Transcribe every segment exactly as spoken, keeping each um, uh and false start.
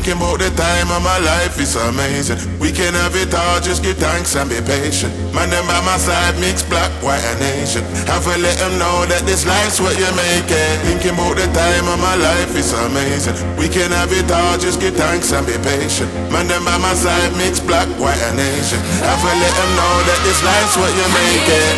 Thinking about the time of my life, it's amazing. We can have it all, just give thanks and be patient. Man, them by my side, mix black, white and Asian. Have to let them know that this life's what you make it. Thinking about the time of my life, it's amazing. We can have it all, just give thanks and be patient. Man, them by my side, mix black, white and Asian. Have to let them know that this life's what you make it.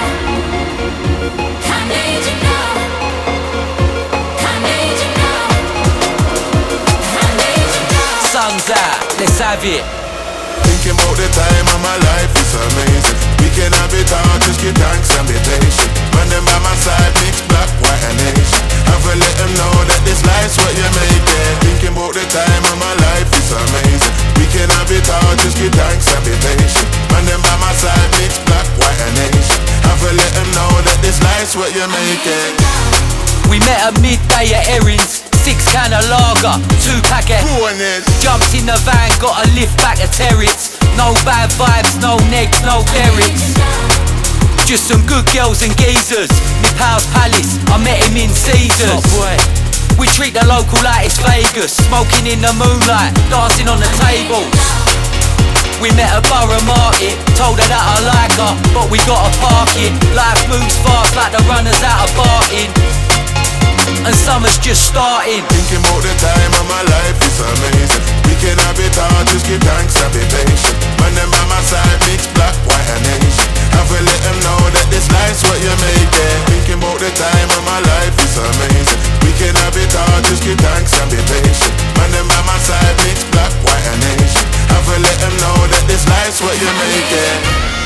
I need you now. I need you now. I need you now. Sun's out, let's have it. Thinking about the time of my life, it's amazing. We can have it all, just give thanks and be patient. Man, them by my side, mix black, white and Asian. Have to let them know that this life's what you make it. Thinking about the time of my life, it's amazing. We can have it all, just give thanks and be patient. Man, them by my side, mix black, white and Asian. Have to let them know that this life's what you make it. We met at midday at Erin's. Six can of lager, two pack of jumped in the van, got a lift back to Territ's. No bad vibes, no negs, no lyrics. Just some good girls and geezers. Me pal's Palace, I met him in Caesars. We treat the local like it's Vegas. Smoking in the moonlight, dancing on the tables. We met at Borough Market, told her that I like her, but we gotta park it. Life moves fast like the runners out of Barton, and summer's just starting. Thinking about the time of my life, it's amazing. We can have it all, just give thanks and be patient. Man, them by my side, mix black, white and Asian. Have to let them know that this life's what you make it. Thinking about the time of my life, it's amazing. We can have it all, just give thanks and be patient. Man, them by my side, mix black, white and Asian. Have to let them know that this life's what you make it.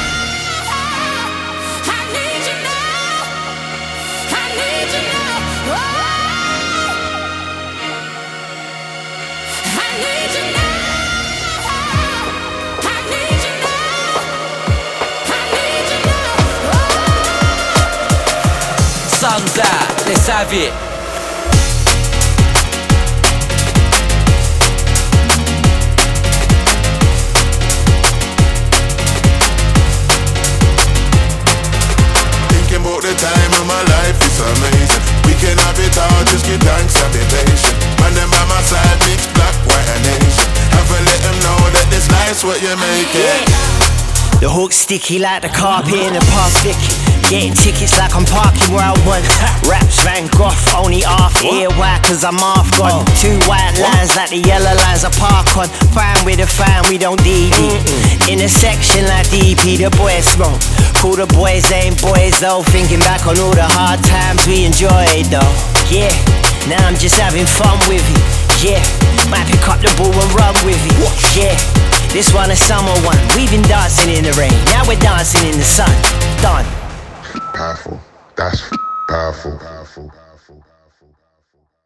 I need you now. I need you now. Oh. I need you now. I need you now. I need you now. Oh. Sun's out, let's have it. Thinking about the time of my life, it's amazing. We can have it all, just give thanks and be patient. Man, them by my side, mix black, white and Asian. Have to let them know that this life's what you make it. The hook sticky like the carpet in the park Vicky. Getting tickets like I'm parking where I want. Raps Van Gogh, only half here. Why? Cause I'm half gone. Two white lines like the yellow lines I park on. Fine with a fine, we don't D D. In a section like D P, the boys smoke. Cool, the boys ain't boys though. Thinking back on all the hard times we enjoyed though. Yeah, now I'm just having fun with it. Yeah, might pick up the ball and run with it. Yeah, this one a summer one. We've been dancing in the rain, now we're dancing in the sun. Done. Powerful. That's powerful. Powerful.